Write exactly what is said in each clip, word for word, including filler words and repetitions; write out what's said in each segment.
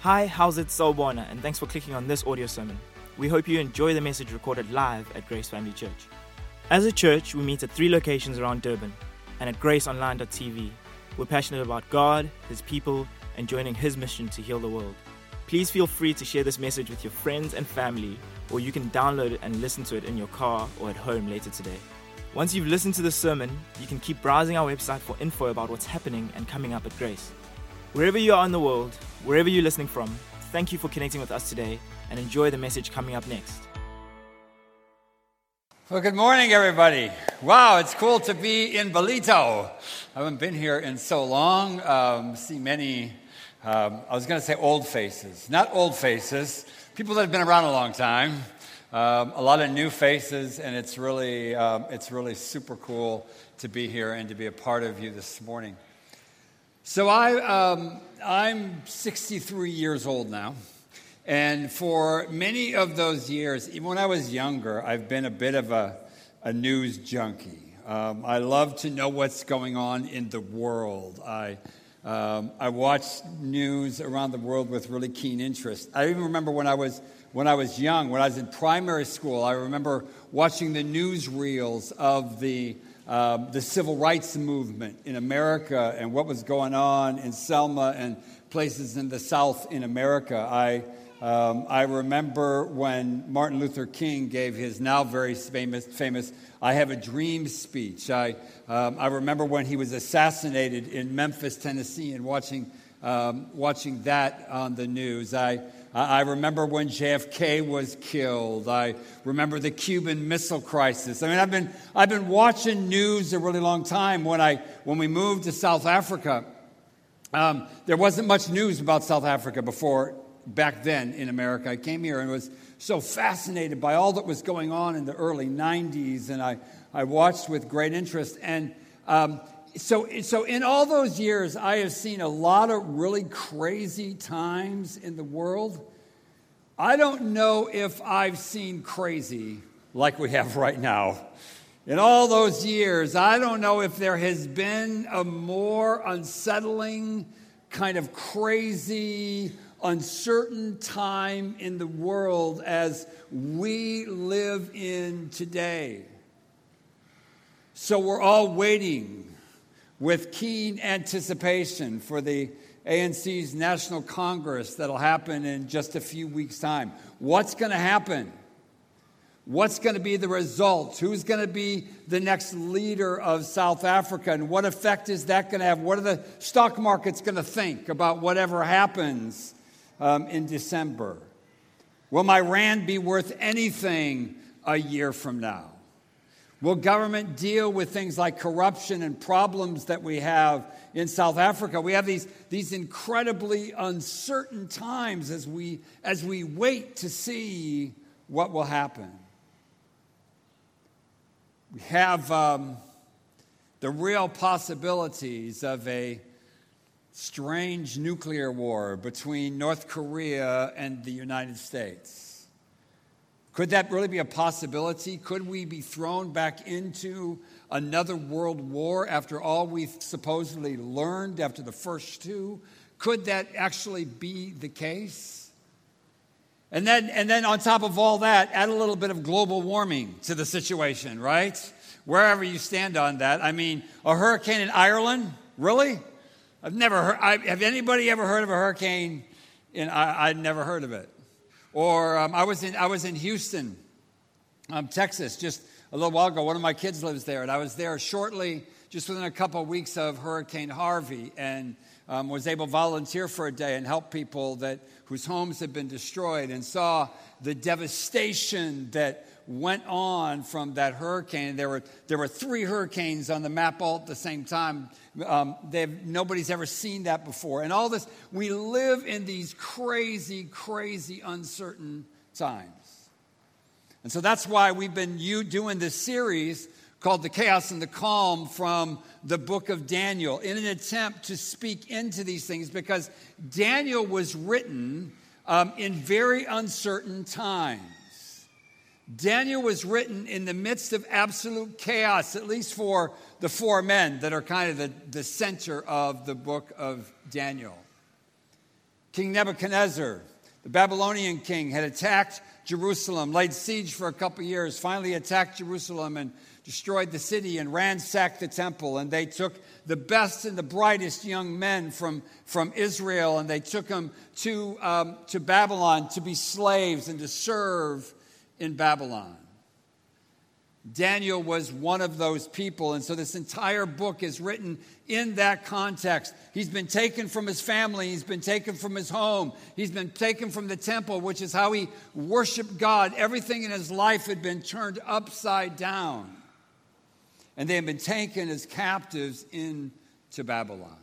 Hi, how's it, Sawubona, and thanks for clicking on this audio sermon. We hope you enjoy the message recorded live at Grace Family Church. As a church, we meet at three locations around Durban and at grace online dot t v. We're passionate about God, His people, and joining His mission to heal the world. Please feel free to share this message with your friends and family, or you can download it and listen to it in your car or at home later today. Once you've listened to the sermon, you can keep browsing our website for info about what's happening and coming up at Grace. Wherever you are in the world, wherever you're listening from, thank you for connecting with us today and enjoy the message coming up next. Well, good morning, everybody. Wow, it's cool to be in Ballito. I haven't been here in so long. Um, see many, um, I was going to say old faces. Not old faces, people that have been around a long time. Um, a lot of new faces, and it's really, um, it's really super cool to be here and to be a part of you this morning. So I, um, I'm sixty-three years old now, and for many of those years, even when I was younger, I've been a bit of a, a news junkie. Um, I love to know what's going on in the world. I, um, I watch news around the world with really keen interest. I even remember when I was when I was young, when I was in primary school, I remember watching the newsreels of the Um, the civil rights movement in America and what was going on in Selma and places in the South in America. I um, I remember when Martin Luther King gave his now very famous, famous I Have a Dream speech. I, um, I remember when he was assassinated in Memphis, Tennessee, and watching, um, watching that on the news. I I remember when J F K was killed. I remember the Cuban Missile Crisis. I mean, I've been I've been watching news a really long time. When I when we moved to South Africa, um, there wasn't much news about South Africa before back then in America. I came here and was so fascinated by all that was going on in the early nineties, and I I watched with great interest. And um, so so in all those years, I have seen a lot of really crazy times in the world. I don't know if I've seen crazy like we have right now. In all those years, I don't know if there has been a more unsettling, kind of crazy, uncertain time in the world as we live in today. So we're all waiting with keen anticipation for the A N C's National Congress that'll happen in just a few weeks' time. What's going to happen? What's going to be the result? Who's going to be the next leader of South Africa? And what effect is that going to have? What are the stock markets going to think about whatever happens um, in December? Will my rand be worth anything a year from now? Will government deal with things like corruption and problems that we have in South Africa? We have these, these incredibly uncertain times as we, as we wait to see what will happen. We have um, the real possibilities of a strange nuclear war between North Korea and the United States. Could that really be a possibility? Could we be thrown back into another world war after all we've supposedly learned after the first two? Could that actually be the case? And then, and then on top of all that, add a little bit of global warming to the situation, right? Wherever you stand on that. I mean, a hurricane in Ireland? Really? I've never heard. I, have anybody ever heard of a hurricane in? I, I'd never heard of it. Or um, I was in I was in Houston, um, Texas, just a little while ago. One of my kids lives there, and I was there shortly, just within a couple of weeks of Hurricane Harvey, and um, was able to volunteer for a day and help people that whose homes had been destroyed, and saw the devastation that went on from that hurricane. There were there were three hurricanes on the map all at the same time. Um, nobody's ever seen that before. And all this, we live in these crazy, crazy, uncertain times. And so that's why we've been you doing this series called The Chaos and the Calm from the book of Daniel in an attempt to speak into these things, because Daniel was written um, in very uncertain times. Daniel was written in the midst of absolute chaos, at least for the four men that are kind of the, the center of the book of Daniel. King Nebuchadnezzar, the Babylonian king, had attacked Jerusalem, laid siege for a couple years, finally attacked Jerusalem and destroyed the city and ransacked the temple. And they took the best and the brightest young men from, from Israel, and they took them to, um, to Babylon to be slaves and to serve in Babylon. Daniel was one of those people, and so this entire book is written in that context. He's been taken from his family. He's been taken from his home. He's been taken from the temple, which is how he worshiped God. Everything in his life had been turned upside down, and they had been taken as captives into Babylon.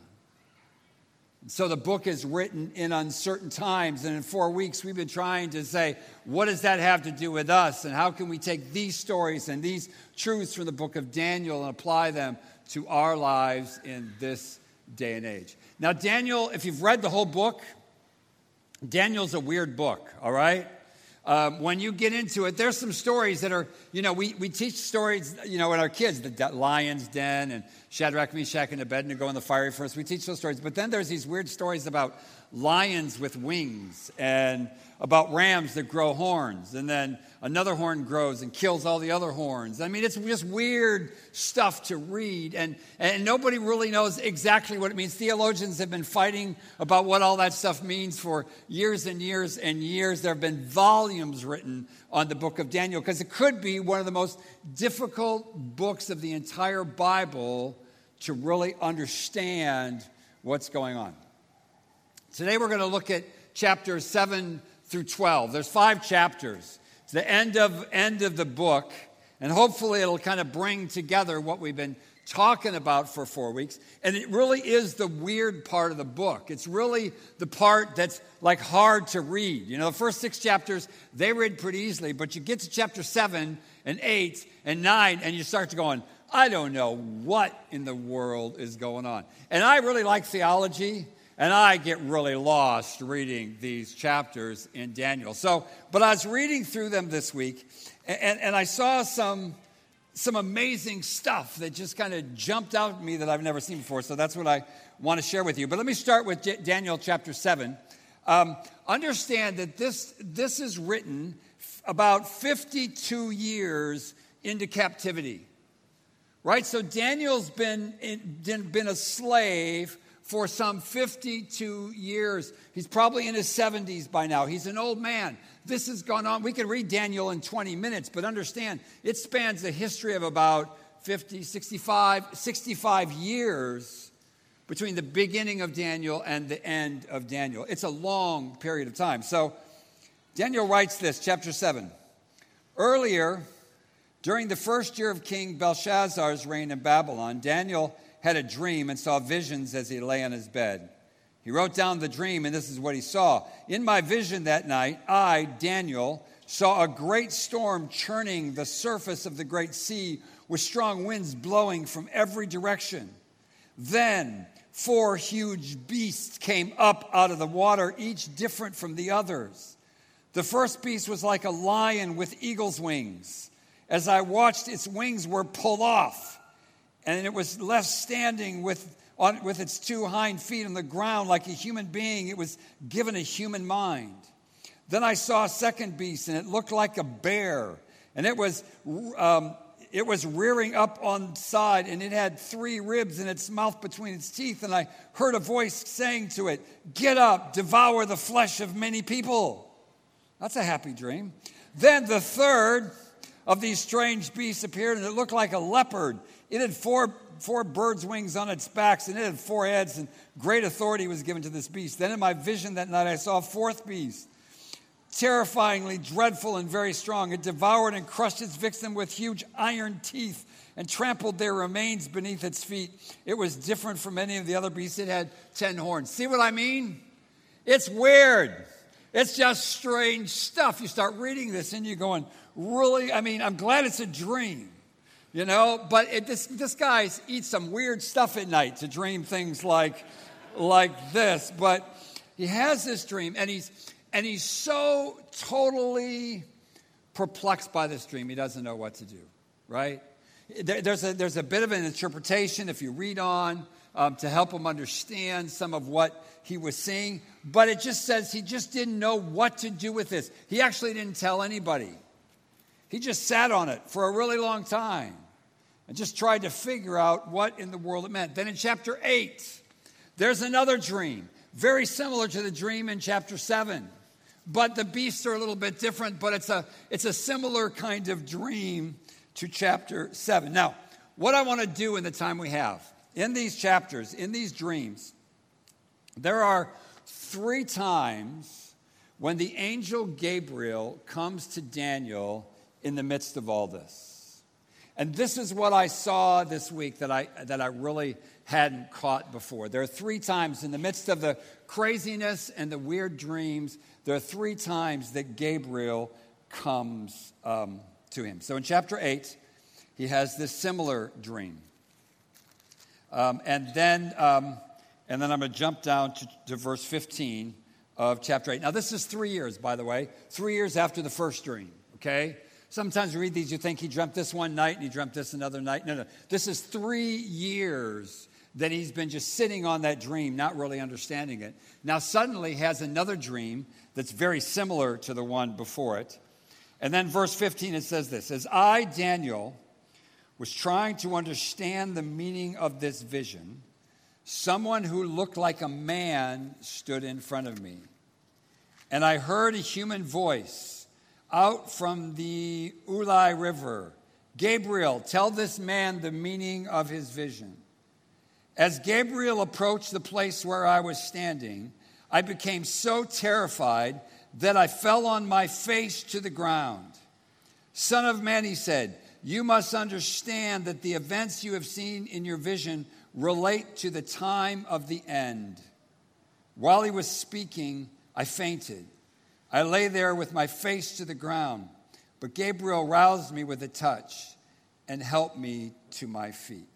So the book is written in uncertain times, and in four weeks we've been trying to say, what does that have to do with us, and how can we take these stories and these truths from the book of Daniel and apply them to our lives in this day and age. Now, Daniel, if you've read the whole book, Daniel's a weird book, all right? Um, when you get into it, there's some stories that are, you know, we, we teach stories, you know, with our kids, the lion's den and Shadrach, Meshach, and Abednego in the fiery furnace. We teach those stories. But then there's these weird stories about lions with wings and about rams that grow horns. And then another horn grows and kills all the other horns. I mean, it's just weird stuff to read. And, and nobody really knows exactly what it means. Theologians have been fighting about what all that stuff means for years and years and years. There have been volumes written on the book of Daniel because it could be one of the most difficult books of the entire Bible to really understand what's going on. Today we're going to look at chapters seven through twelve. There's five chapters. It's the end of, end of the book, and hopefully it'll kind of bring together what we've been talking about for four weeks. And it really is the weird part of the book. It's really the part that's like hard to read. You know, the first six chapters, they read pretty easily, but you get to chapter seven and eight and nine, and you start to going, I don't know what in the world is going on. And I really like theology, and I get really lost reading these chapters in Daniel. So, but I was reading through them this week, and, and I saw some, some amazing stuff that just kind of jumped out at me that I've never seen before. So that's what I want to share with you. But let me start with J- Daniel chapter seven. Um, understand that this, this is written f- about fifty-two years into captivity. Right? So Daniel's been, in, been a slave for some fifty-two years. He's probably in his seventies by now. He's an old man. This has gone on. We can read Daniel in twenty minutes, but understand it spans the history of about fifty, sixty-five, sixty-five years between the beginning of Daniel and the end of Daniel. It's a long period of time. So Daniel writes this, chapter seven. Earlier, during the first year of King Belshazzar's reign in Babylon, Daniel had a dream and saw visions as he lay on his bed. He wrote down the dream, and this is what he saw. In my vision that night, I, Daniel, saw a great storm churning the surface of the great sea with strong winds blowing from every direction. Then four huge beasts came up out of the water, each different from the others. The first beast was like a lion with eagle's wings. As I watched, its wings were pulled off, and it was left standing with, on, with its two hind feet on the ground like a human being. It was given a human mind. Then I saw a second beast, and it looked like a bear, and it was um, it was rearing up on side, and it had three ribs in its mouth between its teeth. And I heard a voice saying to it, "Get up, devour the flesh of many people." That's a happy dream. Then the third of these strange beasts appeared, and it looked like a leopard. It had four, four birds' wings on its backs, and it had four heads, and great authority was given to this beast. Then in my vision that night, I saw a fourth beast, terrifyingly dreadful and very strong. It devoured and crushed its victim with huge iron teeth and trampled their remains beneath its feet. It was different from any of the other beasts. It had ten horns. See what I mean? It's weird. It's just strange stuff. You start reading this, and you're going, really? I mean, I'm glad it's a dream. You know, but it, this this guy eats some weird stuff at night to dream things like, like this. But he has this dream, and he's and he's so totally perplexed by this dream, he doesn't know what to do. Right? There, there's a there's a bit of an interpretation if you read on, um, to help him understand some of what he was seeing. But it just says he just didn't know what to do with this. He actually didn't tell anybody. He just sat on it for a really long time and just tried to figure out what in the world it meant. Then in chapter eight, there's another dream, very similar to the dream in chapter seven. But the beasts are a little bit different, but it's a, it's a similar kind of dream to chapter seven. Now, what I want to do in the time we have, in these chapters, in these dreams, there are three times when the angel Gabriel comes to Daniel in the midst of all this. And this is what I saw this week that I that I really hadn't caught before. There are three times in the midst of the craziness and the weird dreams, there are three times that Gabriel comes um, to him. So in chapter eight, he has this similar dream. Um, and then um, and then I'm going to jump down to, to verse fifteen of chapter eight. Now this is three years, by the way, three years after the first dream, okay? Sometimes you read these, you think he dreamt this one night and he dreamt this another night. No, no. This is three years that he's been just sitting on that dream, not really understanding it. Now suddenly he has another dream that's very similar to the one before it. And then verse fifteen, it says this: as I, Daniel, was trying to understand the meaning of this vision, someone who looked like a man stood in front of me. And I heard a human voice out from the Ulai River. Gabriel, tell this man the meaning of his vision. As Gabriel approached the place where I was standing, I became so terrified that I fell on my face to the ground. Son of man, he said, you must understand that the events you have seen in your vision relate to the time of the end. While he was speaking, I fainted. I lay there with my face to the ground, but Gabriel roused me with a touch and helped me to my feet.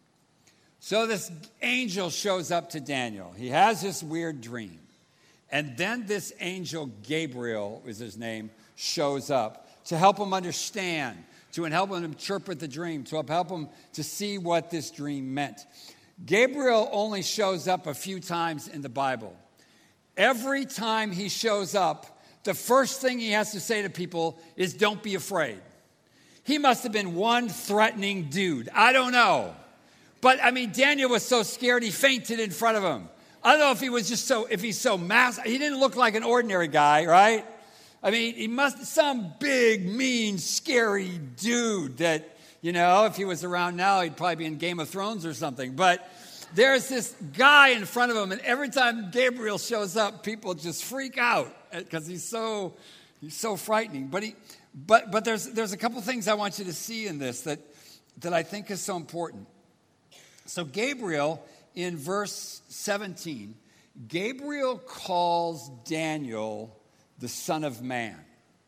So this angel shows up to Daniel. He has this weird dream. And then this angel, Gabriel is his name, shows up to help him understand, to help him interpret the dream, to help him to see what this dream meant. Gabriel only shows up a few times in the Bible. Every time he shows up, the first thing he has to say to people is, don't be afraid. He must have been one threatening dude. I don't know. But, I mean, Daniel was so scared he fainted in front of him. I don't know if he was just so, if he's so massive. He didn't look like an ordinary guy, right? I mean, he must, some big, mean, scary dude that, you know, if he was around now, he'd probably be in Game of Thrones or something. But there's this guy in front of him, and every time Gabriel shows up, people just freak out because he's so he's so frightening. But he, but but there's there's a couple things I want you to see in this that that I think is so important. So Gabriel, in verse seventeen, Gabriel calls Daniel the Son of Man.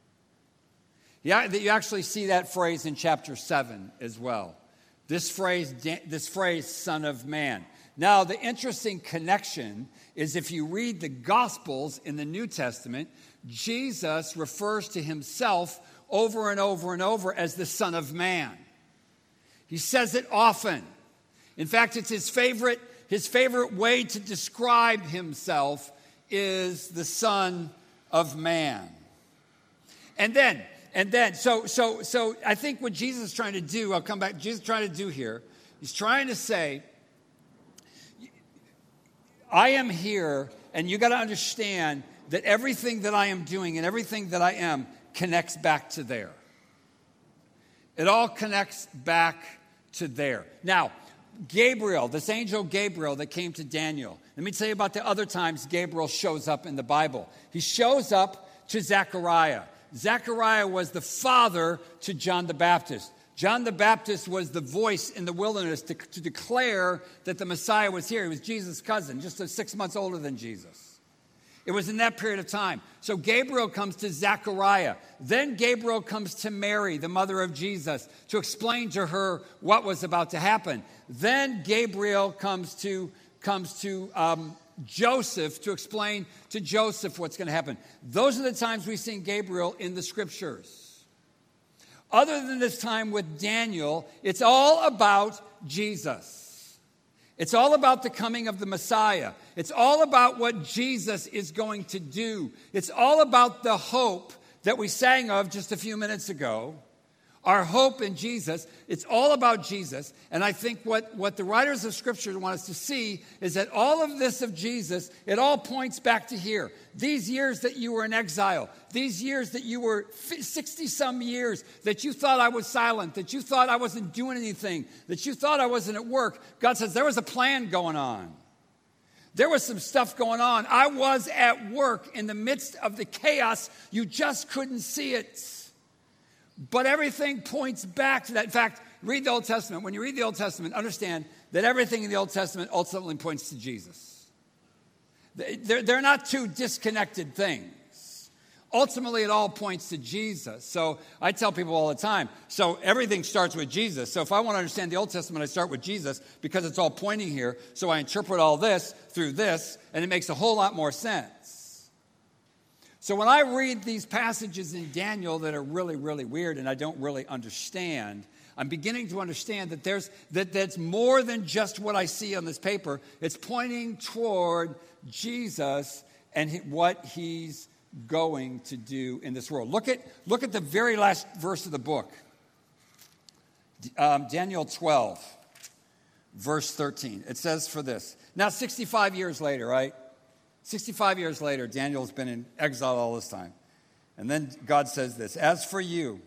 Yeah, you actually see that phrase in chapter seven as well. This phrase, this phrase, Son of Man. Now, the interesting connection is if you read the Gospels in the New Testament, Jesus refers to himself over and over and over as the Son of Man. He says it often. In fact, it's his favorite, his favorite way to describe himself is the Son of Man. And then, and then, so so so I think what Jesus is trying to do, I'll come back, Jesus is trying to do here, he's trying to say, I am here, and you got to understand that everything that I am doing and everything that I am connects back to there. It all connects back to there. Now, Gabriel, this angel Gabriel that came to Daniel, let me tell you about the other times Gabriel shows up in the Bible. He shows up to Zechariah. Zechariah was the father to John the Baptist. John the Baptist was the voice in the wilderness to, to declare that the Messiah was here. He was Jesus' cousin, just six months older than Jesus. It was in that period of time. So Gabriel comes to Zechariah. Then Gabriel comes to Mary, the mother of Jesus, to explain to her what was about to happen. Then Gabriel comes to, comes to um, Joseph to explain to Joseph what's going to happen. Those are the times we've seen Gabriel in the scriptures. Other than this time with Daniel, it's all about Jesus. It's all about the coming of the Messiah. It's all about what Jesus is going to do. It's all about the hope that we sang of just a few minutes ago. Our hope in Jesus. It's all about Jesus. And I think what, what the writers of Scripture want us to see is that all of this of Jesus, it all points back to here. These years that you were in exile, these years that you were sixty-some years, that you thought I was silent, that you thought I wasn't doing anything, that you thought I wasn't at work. God says there was a plan going on. There was some stuff going on. I was at work in the midst of the chaos. You just couldn't see it. But everything points back to that. In fact, read the Old Testament. When you read the Old Testament, understand that everything in the Old Testament ultimately points to Jesus. They're, they're not two disconnected things. Ultimately, it all points to Jesus. So I tell people all the time, so everything starts with Jesus. So if I want to understand the Old Testament, I start with Jesus because it's all pointing here. So I interpret all this through this, and it makes a whole lot more sense. So when I read these passages in Daniel that are really, really weird and I don't really understand, I'm beginning to understand that there's that that's more than just what I see on this paper. It's pointing toward Jesus and what he's going to do in this world. Look at, look at the very last verse of the book. Um, Daniel twelve, verse thirteen. It says for this. Now, sixty-five years later, right? sixty-five years later, Daniel's been in exile all this time. And then God says this, as for you,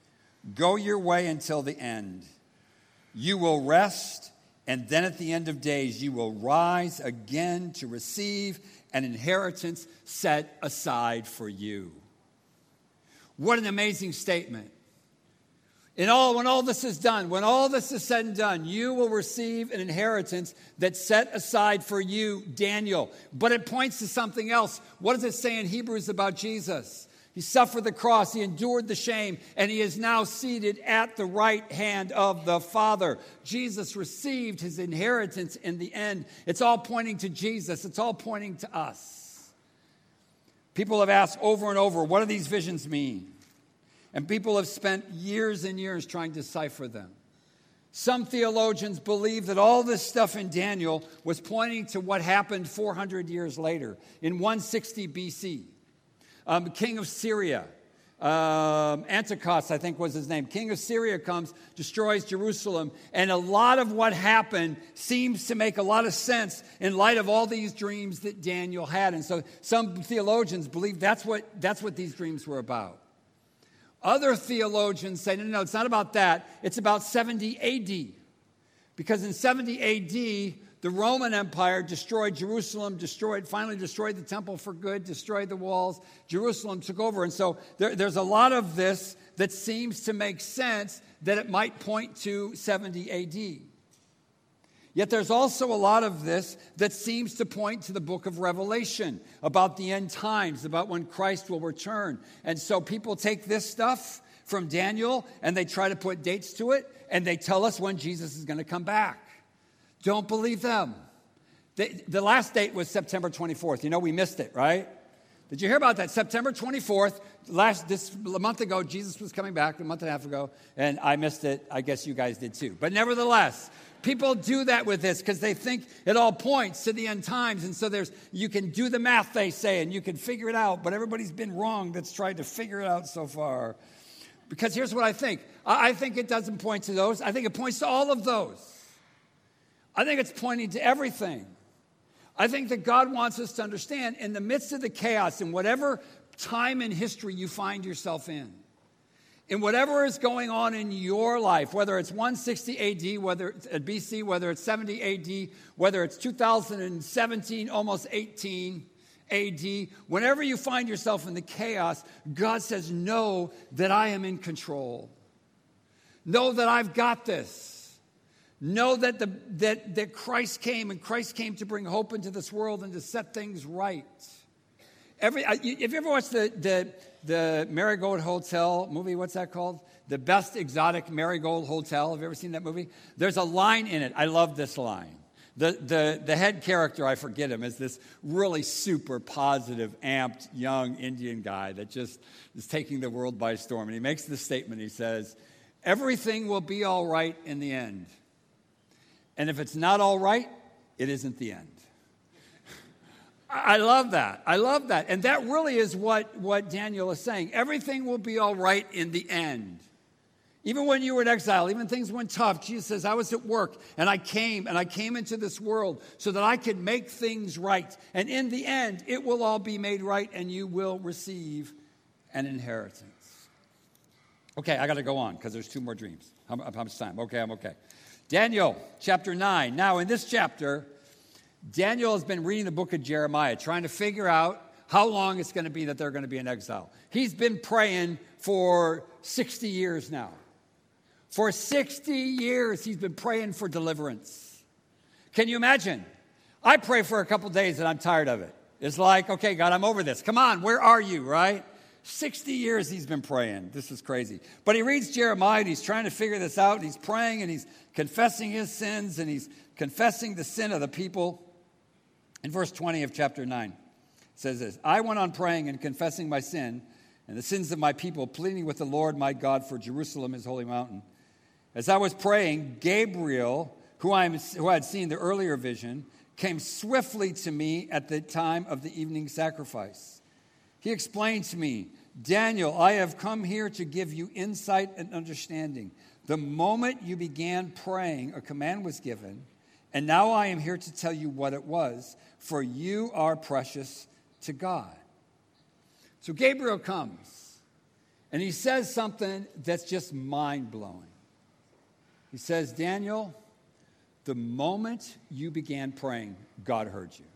go your way until the end. You will rest, and then at the end of days, you will rise again to receive an inheritance set aside for you. What an amazing statement. In all, when all this is done, when all this is said and done, you will receive an inheritance that's set aside for you, Daniel. But it points to something else. What does it say in Hebrews about Jesus? He suffered the cross, he endured the shame, and he is now seated at the right hand of the Father. Jesus received his inheritance in the end. It's all pointing to Jesus. It's all pointing to us. People have asked over and over, what do these visions mean? And people have spent years and years trying to decipher them. Some theologians believe that all this stuff in Daniel was pointing to what happened four hundred years later, in one sixty B C. Um, king of Syria, um, Antiochus, I think was his name. King of Syria comes, destroys Jerusalem, and a lot of what happened seems to make a lot of sense in light of all these dreams that Daniel had. And so some theologians believe that's what, that's what these dreams were about. Other theologians say, no, no, it's not about that. It's about seventy A D. Because in seventy A D, the Roman Empire destroyed Jerusalem, destroyed, finally destroyed the temple for good, destroyed the walls. Jerusalem took over. And so there, there's a lot of this that seems to make sense that it might point to seventy A D. Yet there's also a lot of this that seems to point to the book of Revelation, about the end times, about when Christ will return. And so people take this stuff from Daniel and they try to put dates to it, and they tell us when Jesus is going to come back. Don't believe them. They, the last date was September twenty-fourth. You know, we missed it, right? Did you hear about that? September twenty-fourth, last this a month ago, Jesus was coming back, a month and a half ago, and I missed it. I guess you guys did too. But nevertheless, people do that with this because they think it all points to the end times. And so there's you can do the math, they say, and you can figure it out. But everybody's been wrong that's tried to figure it out so far. Because here's what I think. I think it doesn't point to those. I think it points to all of those. I think it's pointing to everything. I think that God wants us to understand in the midst of the chaos, in whatever time in history you find yourself in, in whatever is going on in your life, whether it's one sixty A D, whether it's B C, whether it's seventy A D, whether it's two thousand seventeen, almost eighteen A D, whenever you find yourself in the chaos, God says, know that I am in control. Know that I've got this. Know that, the, that, that Christ came, and Christ came to bring hope into this world and to set things right. Every, have you ever watched the, the, the Marigold Hotel movie? What's that called? The Best Exotic Marigold Hotel. Have you ever seen that movie? There's a line in it. I love this line. The, the, the head character, I forget him, is this really super positive, amped, young Indian guy that just is taking the world by storm. And he makes this statement. He says, everything will be all right in the end. And if it's not all right, it isn't the end. I love that. I love that. And that really is what, what Daniel is saying. Everything will be all right in the end. Even when you were in exile, even things went tough, Jesus says, I was at work and I came and I came into this world so that I could make things right. And in the end, it will all be made right and you will receive an inheritance. Okay, I got to go on because there's two more dreams. How, how much time? Okay, I'm okay. Daniel chapter nine. Now in this chapter, Daniel has been reading the book of Jeremiah, trying to figure out how long it's going to be that they're going to be in exile. He's been praying for sixty years now. For sixty years, he's been praying for deliverance. Can you imagine? I pray for a couple days and I'm tired of it. It's like, okay, God, I'm over this. Come on, where are you, right? sixty years he's been praying. This is crazy. But he reads Jeremiah and he's trying to figure this out. And he's praying and he's confessing his sins and he's confessing the sin of the people. In verse twenty of chapter nine, it says this, I went on praying and confessing my sin and the sins of my people, pleading with the Lord my God for Jerusalem, his holy mountain. As I was praying, Gabriel, who I, who I had seen the earlier vision, came swiftly to me at the time of the evening sacrifice. He explained to me, Daniel, I have come here to give you insight and understanding. The moment you began praying, a command was given, and now I am here to tell you what it was, for you are precious to God. So Gabriel comes, and he says something that's just mind-blowing. He says, Daniel, the moment you began praying, God heard you.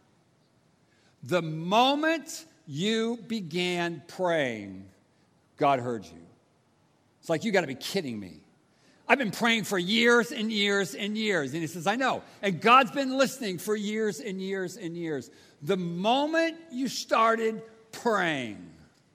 The moment you began praying, God heard you. It's like, you got to be kidding me. I've been praying for years and years and years. And he says, I know. And God's been listening for years and years and years. The moment you started praying,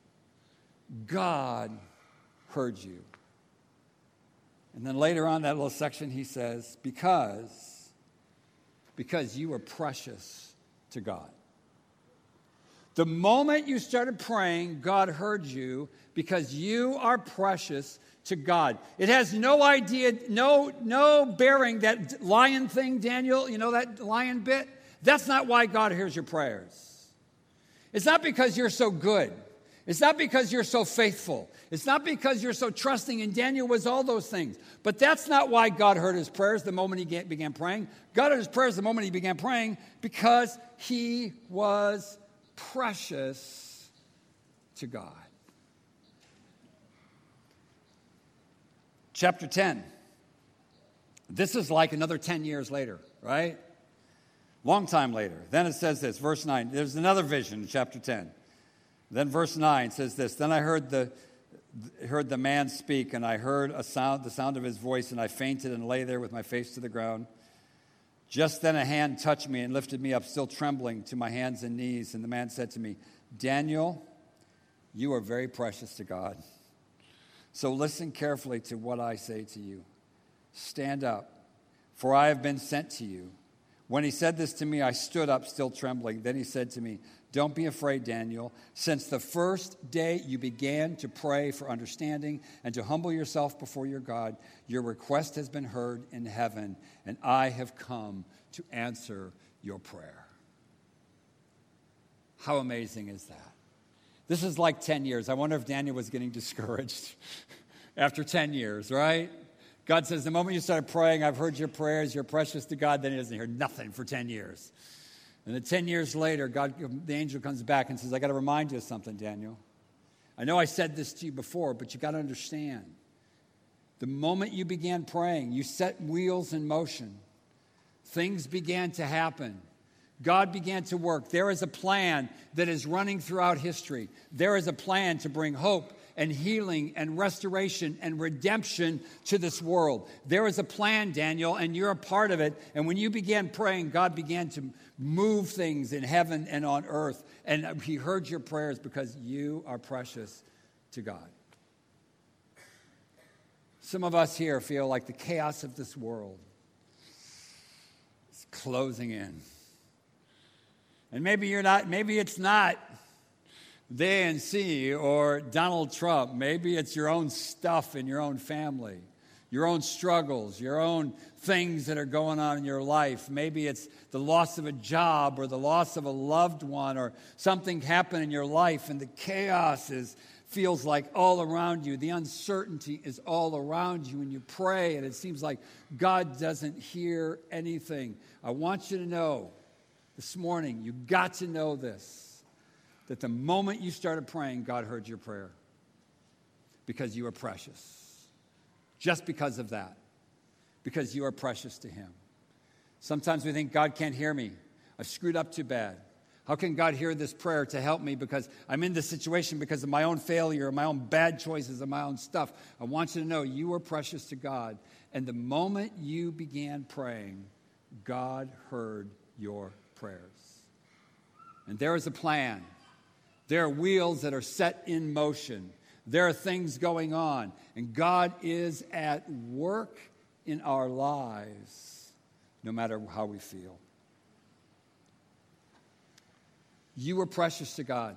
God heard you. And then later on that little section, he says, because, because you were precious to God. The moment you started praying, God heard you because you are precious to God. It has no idea, no, no bearing, that lion thing, Daniel, you know that lion bit? That's not why God hears your prayers. It's not because you're so good. It's not because you're so faithful. It's not because you're so trusting, and Daniel was all those things. But that's not why God heard his prayers the moment he began praying. God heard his prayers the moment he began praying because he was precious to God. Chapter ten. This is like another ten years later, right? Long time later. Then it says this, verse nine. There's another vision in chapter ten. Then verse nine says this, then I heard the heard the man speak, and I heard a sound, the sound of his voice, and I fainted and lay there with my face to the ground. Just then a hand touched me and lifted me up, still trembling, to my hands and knees. And the man said to me, Daniel, you are very precious to God. So listen carefully to what I say to you. Stand up, for I have been sent to you. When he said this to me, I stood up, still trembling. Then he said to me, don't be afraid, Daniel. Since the first day you began to pray for understanding and to humble yourself before your God, your request has been heard in heaven, and I have come to answer your prayer. How amazing is that? This is like ten years. I wonder if Daniel was getting discouraged after ten years, right? God says, the moment you started praying, I've heard your prayers, you're precious to God. Then he doesn't hear nothing for ten years. And then ten years later, God, the angel comes back and says, I got to remind you of something, Daniel. I know I said this to you before, but you got to understand. The moment you began praying, you set wheels in motion. Things began to happen. God began to work. There is a plan that is running throughout history. There is a plan to bring hope and healing and restoration and redemption to this world. There is a plan, Daniel, and you're a part of it. And when you began praying, God began to move things in heaven and on earth. And he heard your prayers because you are precious to God. Some of us here feel like the chaos of this world is closing in. And maybe you're not, maybe it's not the A N C or Donald Trump. Maybe it's your own stuff in your own family. your own struggles, your own things that are going on in your life. Maybe it's the loss of a job or the loss of a loved one or something happened in your life and the chaos is feels like all around you. The uncertainty is all around you and you pray and it seems like God doesn't hear anything. I want you to know this morning, you got to know this, that the moment you started praying, God heard your prayer because you are precious. Just because of that, because you are precious to him. Sometimes we think God can't hear me. I've screwed up too bad. How can God hear this prayer to help me because I'm in this situation because of my own failure, my own bad choices, and my own stuff? I want you to know you are precious to God. And the moment you began praying, God heard your prayers. And there is a plan. There are wheels that are set in motion. There are things going on. And God is at work in our lives, no matter how we feel. You are precious to God.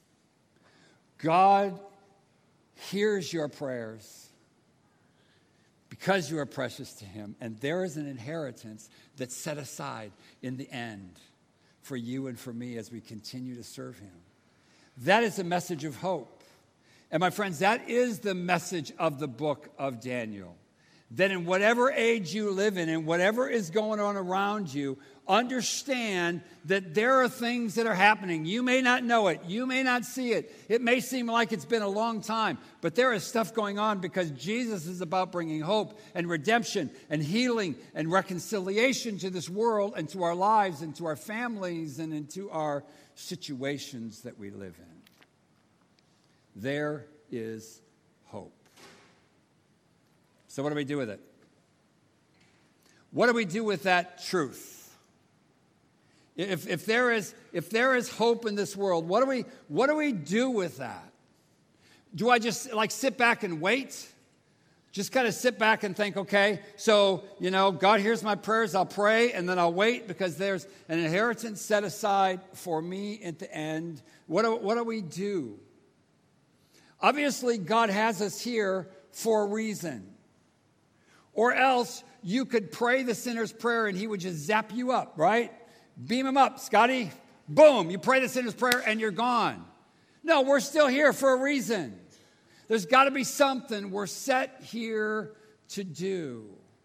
God hears your prayers because you are precious to him. And there is an inheritance that's set aside in the end for you and for me as we continue to serve him. That is a message of hope. And my friends, that is the message of the book of Daniel. That in whatever age you live in and whatever is going on around you, understand that there are things that are happening. You may not know it. You may not see it. It may seem like it's been a long time, but there is stuff going on because Jesus is about bringing hope and redemption and healing and reconciliation to this world and to our lives and to our families and into our situations that we live in. There is hope. So what do we do with it? What do we do with that truth? If, if, there is, if there is hope in this world, what do we, what do we do with that? Do I just like sit back and wait? Just kind of sit back and think, okay, so, you know, God hears my prayers, I'll pray, and then I'll wait because there's an inheritance set aside for me at the end. What do, what do we do? Obviously, God has us here for a reason. Or else you could pray the sinner's prayer and he would just zap you up, right? Beam him up, Scotty. Boom, you pray the sinner's prayer and you're gone. No, we're still here for a reason. There's got to be something we're set here to do.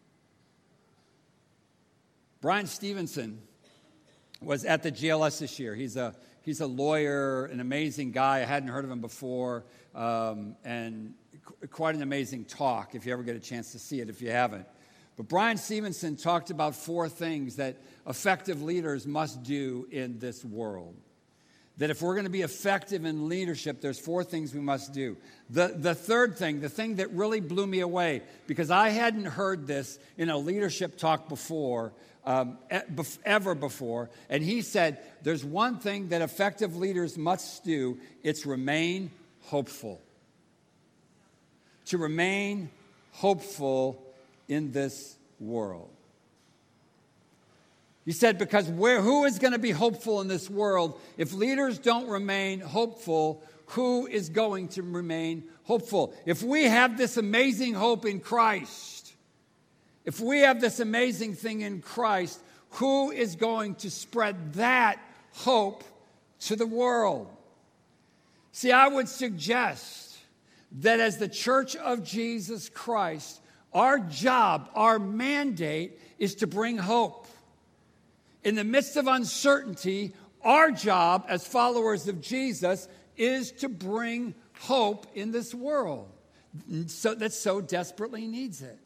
Brian Stevenson was at the G L S this year. He's a he's a lawyer, an amazing guy. I hadn't heard of him before, um, and qu- quite an amazing talk if you ever get a chance to see it, if you haven't. But Brian Stevenson talked about four things that effective leaders must do in this world. That if we're going to be effective in leadership, there's four things we must do. The, the third thing, the thing that really blew me away, because I hadn't heard this in a leadership talk before, um, ever before, and he said, there's one thing that effective leaders must do, it's remain hopeful. To remain hopeful in this world. He said, because where, who is going to be hopeful in this world? If leaders don't remain hopeful, who is going to remain hopeful? If we have this amazing hope in Christ, if we have this amazing thing in Christ, who is going to spread that hope to the world? See, I would suggest that as the Church of Jesus Christ, our job, our mandate is to bring hope. In the midst of uncertainty, our job as followers of Jesus is to bring hope in this world so, that so desperately needs it.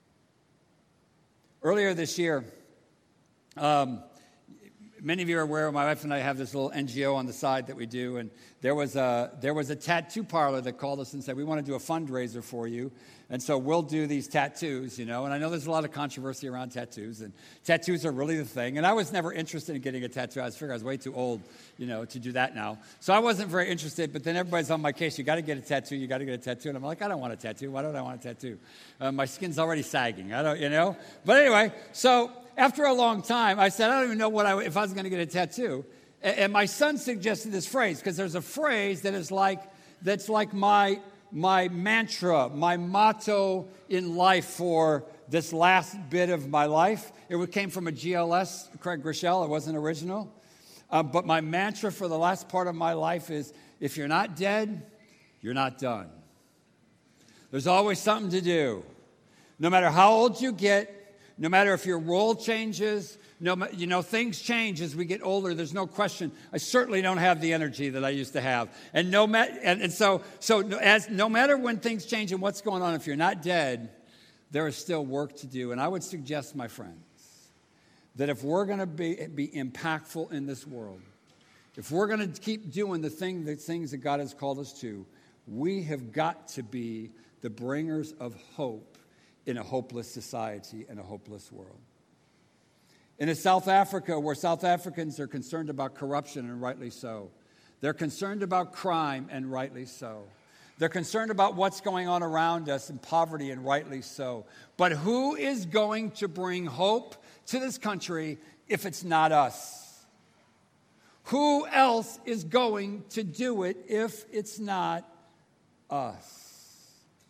Earlier this year, um, many of you are aware, my wife and I have this little N G O on the side that we do, and there was a there was a tattoo parlor that called us and said, we want to do a fundraiser for you, and so we'll do these tattoos, you know, and I know there's a lot of controversy around tattoos, and tattoos are really the thing, and I was never interested in getting a tattoo. I was figuring I was way too old, you know, to do that now, so I wasn't very interested, but then everybody's on my case, you got to get a tattoo, you got to get a tattoo, and I'm like, I don't want a tattoo, why don't I want a tattoo? Uh, my skin's already sagging, I don't, you know, but anyway, so after a long time, I said, I don't even know what I, if I was going to get a tattoo. And my son suggested this phrase, because there's a phrase that is like, that's like my, my mantra, my motto in life for this last bit of my life. It came from a G L S, Craig Groeschel. It wasn't original. Uh, but my mantra for the last part of my life is, if you're not dead, you're not done. There's always something to do. No matter how old you get, no matter if your role changes, no, you know, things change as we get older. There's no question. I certainly don't have the energy that I used to have. And no ma- and, and so, so as no matter when things change and what's going on, if you're not dead, there is still work to do. And I would suggest, my friends, that if we're going to be, be impactful in this world, if we're going to keep doing the thing, the things that God has called us to, we have got to be the bringers of hope in a hopeless society and a hopeless world. In a South Africa, where South Africans are concerned about corruption, and rightly so. They're concerned about crime, and rightly so. They're concerned about what's going on around us in poverty, and rightly so. But who is going to bring hope to this country if it's not us? Who else is going to do it if it's not us?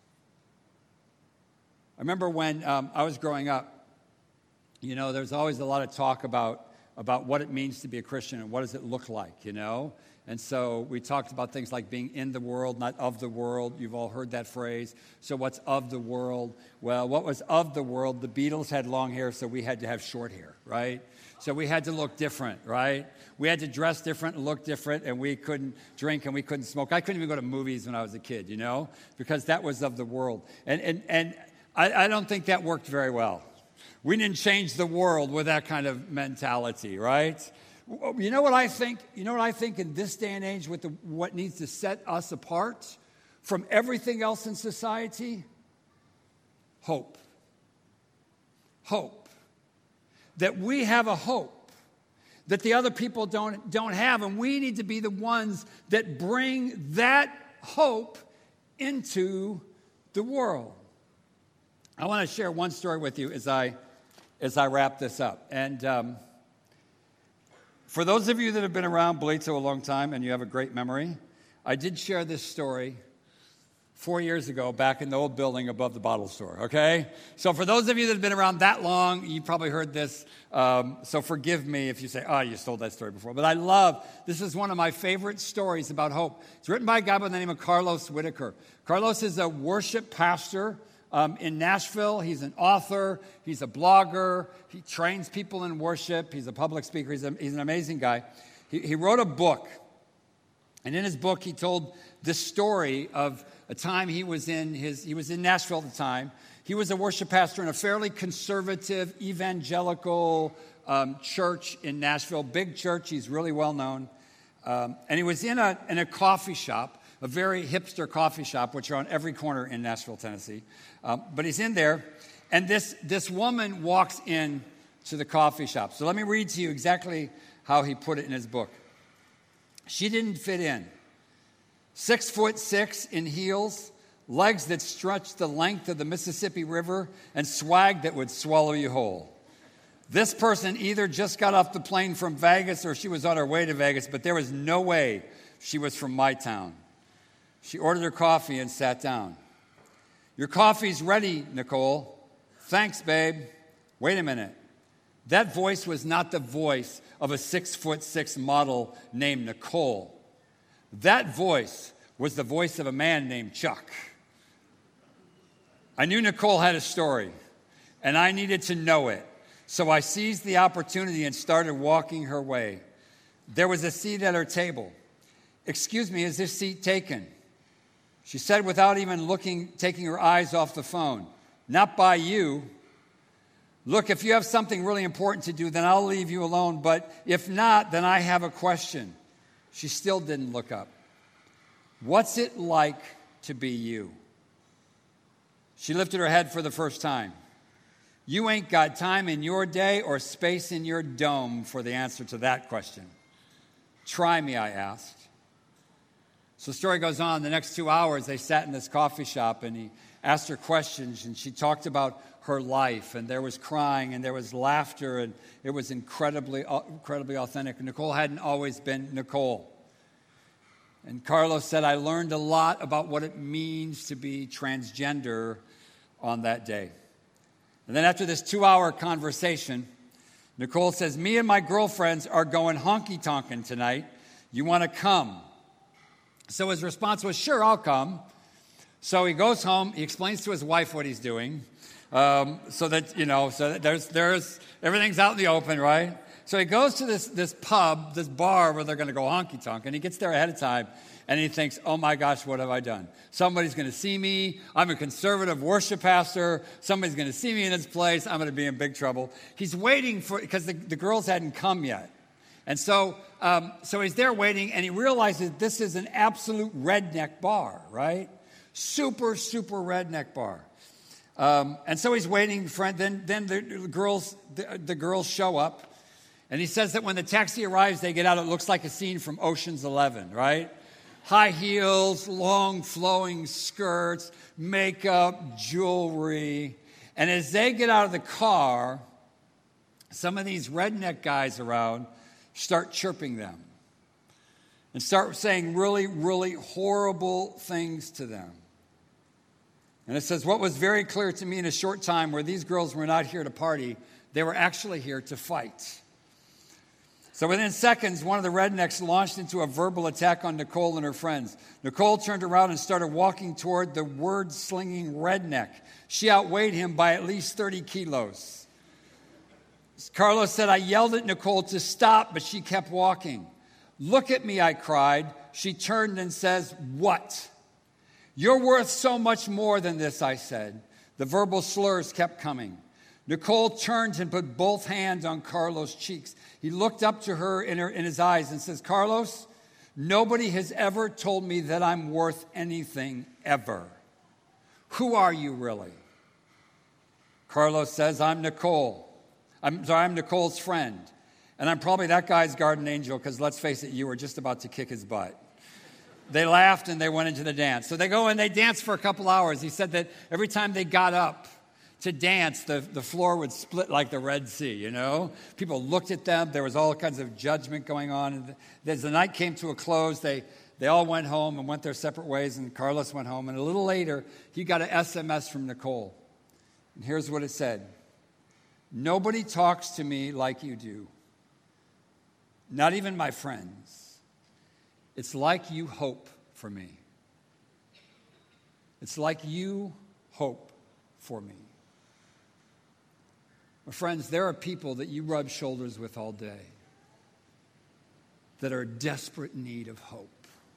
I remember when um, I was growing up, you know, there's always a lot of talk about, about what it means to be a Christian and what does it look like, you know? And so we talked about things like being in the world, not of the world. You've all heard that phrase. So what's of the world? Well, what was of the world? The Beatles had long hair, so we had to have short hair, right? So we had to look different, right? We had to dress different and look different, and we couldn't drink and we couldn't smoke. I couldn't even go to movies when I was a kid, you know, because that was of the world. And, and, and I, I don't think that worked very well. We didn't change the world with that kind of mentality, right? You know what I think? You know what I think in this day and age with the, what needs to set us apart from everything else in society? Hope. Hope. That we have a hope that the other people don't, don't have, and we need to be the ones that bring that hope into the world. I want to share one story with you as I as I wrap this up. And um, for those of you that have been around Ballito a long time and you have a great memory, I did share this story four years ago back in the old building above the bottle store, okay? So for those of you that have been around that long, you probably heard this. Um, so forgive me if you say, oh, you told that story before. But I love, this is one of my favorite stories about hope. It's written by a guy by the name of Carlos Whitaker. Carlos is a worship pastor Um, in Nashville. He's an author. He's a blogger. He trains people in worship. He's a public speaker. He's, a, he's an amazing guy. He, he wrote a book. And in his book, he told this story of a time he was in his, he was in Nashville at the time. He was a worship pastor in a fairly conservative, evangelical um, church in Nashville. Big church. He's really well known. Um, and he was in a, in a coffee shop, a very hipster coffee shop, which are on every corner in Nashville, Tennessee. Um, but he's in there, and this, this woman walks in to the coffee shop. So let me read to you exactly how he put it in his book. She didn't fit in. Six foot six in heels, legs that stretched the length of the Mississippi River, and swag that would swallow you whole. This person either just got off the plane from Vegas or she was on her way to Vegas, but there was no way she was from my town. She ordered her coffee and sat down. Your coffee's ready, Nicole. Thanks, babe. Wait a minute. That voice was not the voice of a six foot six model named Nicole. That voice was the voice of a man named Chuck. I knew Nicole had a story, and I needed to know it. So I seized the opportunity and started walking her way. There was a seat at her table. Excuse me, is this seat taken? She said without even looking, taking her eyes off the phone, not by you. Look, if you have something really important to do, then I'll leave you alone. But if not, then I have a question. She still didn't look up. What's it like to be you? She lifted her head for the first time. You ain't got time in your day or space in your dome for the answer to that question. Try me, I asked. So the story goes on. The next two hours, they sat in this coffee shop, and he asked her questions, and she talked about her life, and there was crying, and there was laughter, and it was incredibly, incredibly authentic. Nicole hadn't always been Nicole. And Carlos said, I learned a lot about what it means to be transgender on that day. And then after this two-hour conversation, Nicole says, me and my girlfriends are going honky-tonkin' tonight. You want to come? So his response was, sure, I'll come. So he goes home. He explains to his wife what he's doing. Um, so that, you know, so that there's, there's, everything's out in the open, right? So he goes to this, this pub, this bar where they're going to go honky-tonk, and he gets there ahead of time, and he thinks, oh my gosh, what have I done? Somebody's going to see me. I'm a conservative worship pastor. Somebody's going to see me in this place. I'm going to be in big trouble. He's waiting for, because the, the girls hadn't come yet. And so, um, so he's there waiting, and he realizes this is an absolute redneck bar, right? Super, super redneck bar. Um, and so he's waiting for, then, then the girls, the, the girls show up. And he says that when the taxi arrives, they get out. It looks like a scene from Ocean's Eleven, right? High heels, long flowing skirts, makeup, jewelry. And as they get out of the car, some of these redneck guys around start chirping them and start saying really, really horrible things to them. And it says, what was very clear to me in a short time where these girls were not here to party, they were actually here to fight. So within seconds, one of the rednecks launched into a verbal attack on Nicole and her friends. Nicole turned around and started walking toward the word-slinging redneck. She outweighed him by at least thirty kilos. Carlos said, I yelled at Nicole to stop, but she kept walking. Look at me, I cried. She turned and says, what? You're worth so much more than this, I said. The verbal slurs kept coming. Nicole turned and put both hands on Carlos' cheeks. He looked up to her in, her in his eyes and says, Carlos, nobody has ever told me that I'm worth anything, ever. Who are you really? Carlos says, I'm Nicole. I'm sorry, I'm Nicole's friend. And I'm probably that guy's guardian angel because let's face it, you were just about to kick his butt. They laughed and they went into the dance. So they go and they dance for a couple hours. He said that every time they got up to dance, the, the floor would split like the Red Sea, you know? People looked at them. There was all kinds of judgment going on. And as the night came to a close, they, they all went home and went their separate ways, and Carlos went home. And a little later, he got an S M S from Nicole. And here's what it said. Nobody talks to me like you do. Not even my friends. It's like you hope for me. It's like you hope for me. My friends, there are people that you rub shoulders with all day that are in desperate need of hope.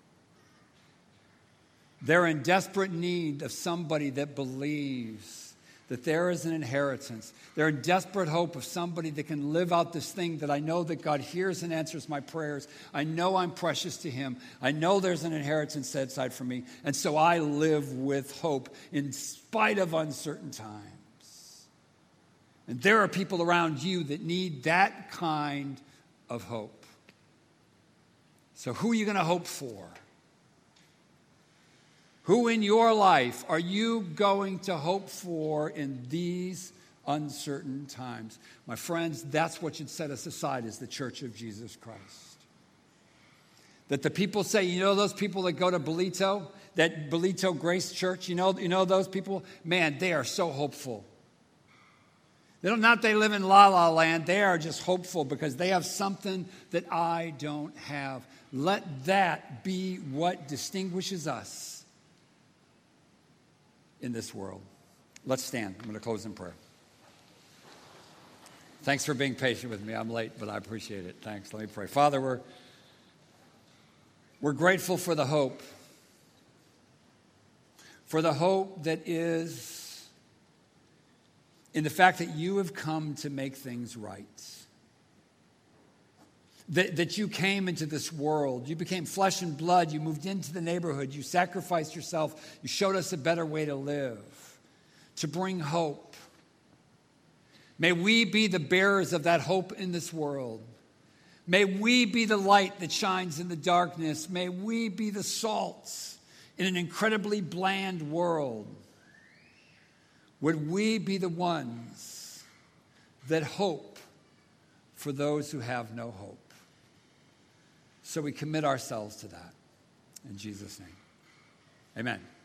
They're in desperate need of somebody that believes that there is an inheritance. They're in desperate hope of somebody that can live out this thing that I know that God hears and answers my prayers. I know I'm precious to Him. I know there's an inheritance set aside for me. And so I live with hope in spite of uncertain times. And there are people around you that need that kind of hope. So who are you going to hope for? Who in your life are you going to hope for in these uncertain times? My friends, that's what should set us aside as the Church of Jesus Christ. That the people say, you know those people that go to Belito, that Belito Grace Church, you know, you know those people? Man, they are so hopeful. They don't not they live in la la land, they are just hopeful because they have something that I don't have. Let that be what distinguishes us in this world. Let's stand. I'm going to close in prayer. Thanks for being patient with me. I'm late, but I appreciate it. Thanks. Let me pray. Father, we're, we're grateful for the hope. For the hope that is in the fact that you have come to make things right. That, that you came into this world. You became flesh and blood. You moved into the neighborhood. You sacrificed yourself. You showed us a better way to live, to bring hope. May we be the bearers of that hope in this world. May we be the light that shines in the darkness. May we be the salt in an incredibly bland world. Would we be the ones that hope for those who have no hope? So we commit ourselves to that. In Jesus' name, amen.